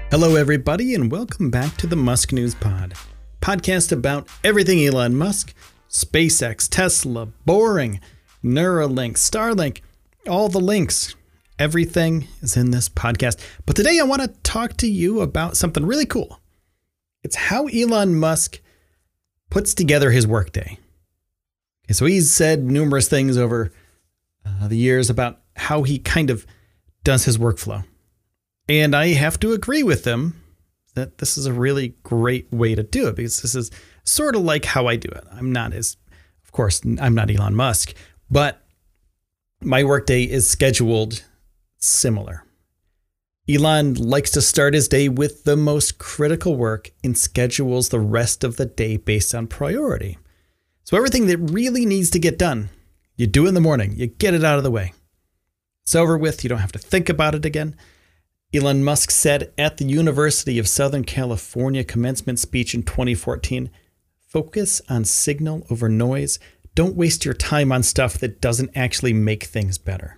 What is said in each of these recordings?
Hello, everybody, and welcome back to the Musk News Pod, podcast about everything Elon Musk, SpaceX, Tesla, Boring, Neuralink, Starlink, all the links. Everything is in this podcast. But today I want to talk to you about something really cool. It's how Elon Musk puts together his workday. Okay, so he's said numerous things over the years about how he kind of does his workflow. And I have to agree with them that this is a really great way to do it, because this is sort of like how I do it. I'm not Elon Musk, but my workday is scheduled similar. Elon likes to start his day with the most critical work and schedules the rest of the day based on priority. So everything that really needs to get done, you do in the morning, you get it out of the way. It's over with. You don't have to think about it again. Elon Musk said at the University of Southern California commencement speech in 2014, focus on signal over noise. Don't waste your time on stuff that doesn't actually make things better.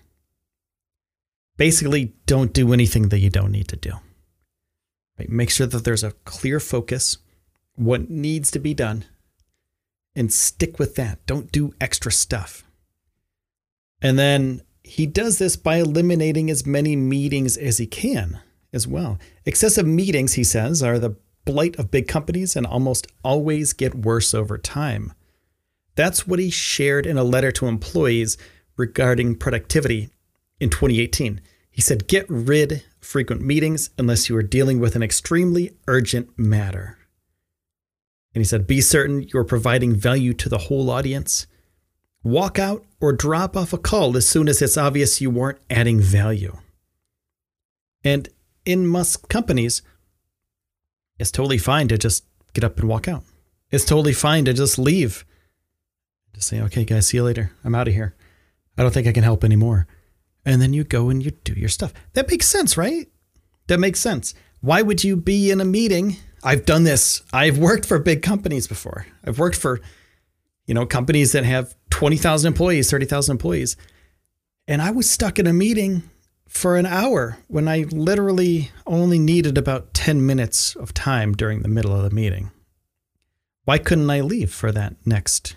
Basically, don't do anything that you don't need to do. Right? Make sure that there's a clear focus, what needs to be done, and stick with that. Don't do extra stuff. And then he does this by eliminating as many meetings as he can as well. Excessive meetings, he says, are the blight of big companies and almost always get worse over time. That's what he shared in a letter to employees regarding productivity in 2018. He said, get rid of frequent meetings unless you are dealing with an extremely urgent matter. And he said, be certain you're providing value to the whole audience. Walk out or drop off a call as soon as it's obvious you weren't adding value. And in Musk companies, it's totally fine to just get up and walk out. It's totally fine to just leave. Just say, okay, guys, see you later. I'm out of here. I don't think I can help anymore. And then you go and you do your stuff. That makes sense, right? That makes sense. Why would you be in a meeting? I've done this. I've worked for big companies before. I've worked for companies that have 20,000 employees, 30,000 employees. And I was stuck in a meeting for an hour when I literally only needed about 10 minutes of time during the middle of the meeting. Why couldn't I leave for that next,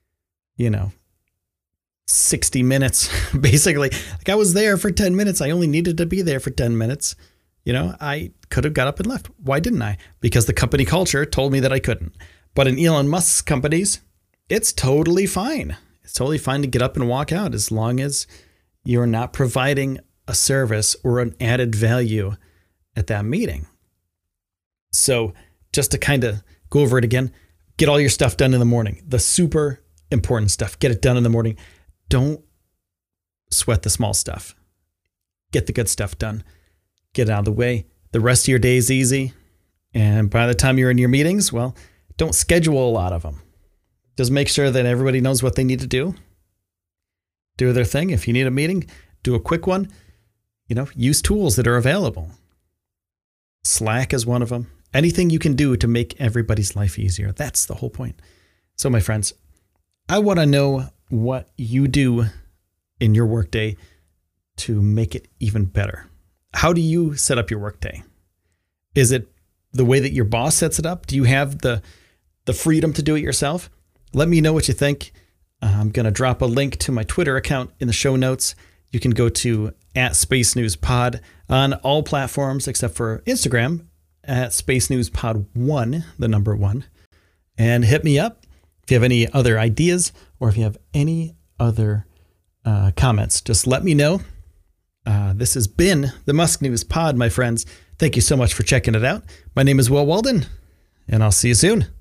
60 minutes? Basically, like I was there for 10 minutes. I only needed to be there for 10 minutes. I could have got up and left. Why didn't I? Because the company culture told me that I couldn't. But in Elon Musk's companies, it's totally fine. It's totally fine to get up and walk out as long as you're not providing a service or an added value at that meeting. So just to kind of go over it again, get all your stuff done in the morning. The super important stuff, get it done in the morning. Don't sweat the small stuff. Get the good stuff done. Get it out of the way. The rest of your day is easy. And by the time you're in your meetings, well, don't schedule a lot of them. Just make sure that everybody knows what they need to do. Do their thing. If you need a meeting, do a quick one. Use tools that are available. Slack is one of them. Anything you can do to make everybody's life easier. That's the whole point. So, my friends, I want to know what you do in your workday to make it even better. How do you set up your workday? Is it the way that your boss sets it up? Do you have the freedom to do it yourself? Let me know what you think. I'm going to drop a link to my Twitter account in the show notes. You can go to @SpaceNewsPod on all platforms except for Instagram @SpaceNewsPod1, the number 1. And hit me up if you have any other ideas or if you have any other comments. Just let me know. This has been the Musk News Pod, my friends. Thank you so much for checking it out. My name is Will Walden, and I'll see you soon.